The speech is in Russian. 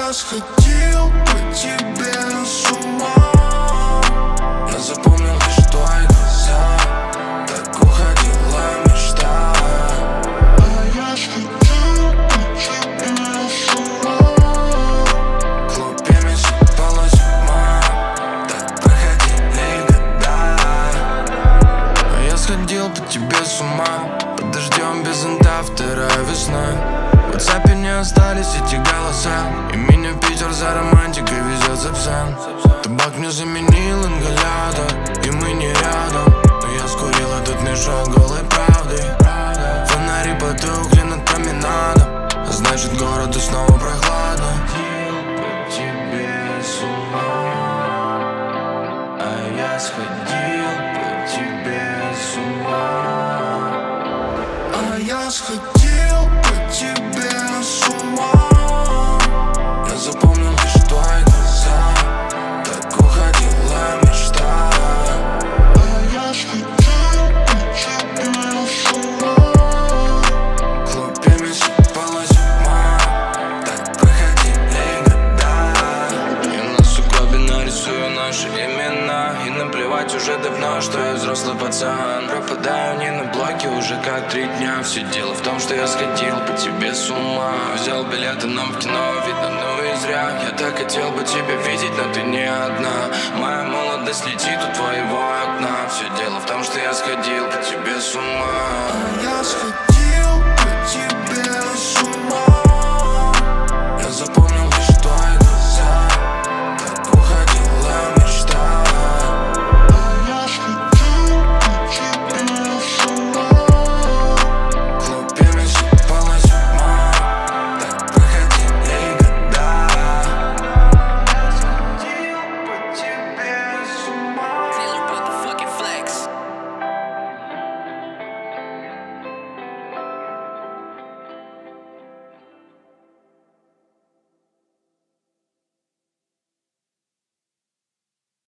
я сходил по тебе с ума. Я запомнил лишь твои глаза, так уходила мечта. Я сходил по тебе с ума. В клубе сыпалась тьма, так проходили года. Я сходил по тебе с ума, под дождем без зонта вторая весна. В WhatsApp не остались эти голоса, и меня в Питер за романтикой везет Сапсан. Табак мне заменил ингалятор, и мы не рядом, но я скурил этот мешок голой правды. Фонари потухли над променадом, а значит городу снова прохладно. По тебе с ума, а я сходил по тебе с ума. А я сходил по тебе с ума. Я запомнил лишь твои глаза, так уходила мечта. А я сходил по тебе с ума. В клубе сыпалась тьма, так проходили года. Я на сугробе нарисую наши имена, и наплевать уже давно, что я взрослый пацан. Пропадаю не на блоке уже как 3 дня. Все дело в том, что я сходил по тебе с ума. Взял билеты нам в кино, видно, ну и зря. Я так хотел бы тебя видеть, но ты не одна. Моя молодость летит у твоего окна. Все дело в том, что я сходил по тебе с ума. Я сходил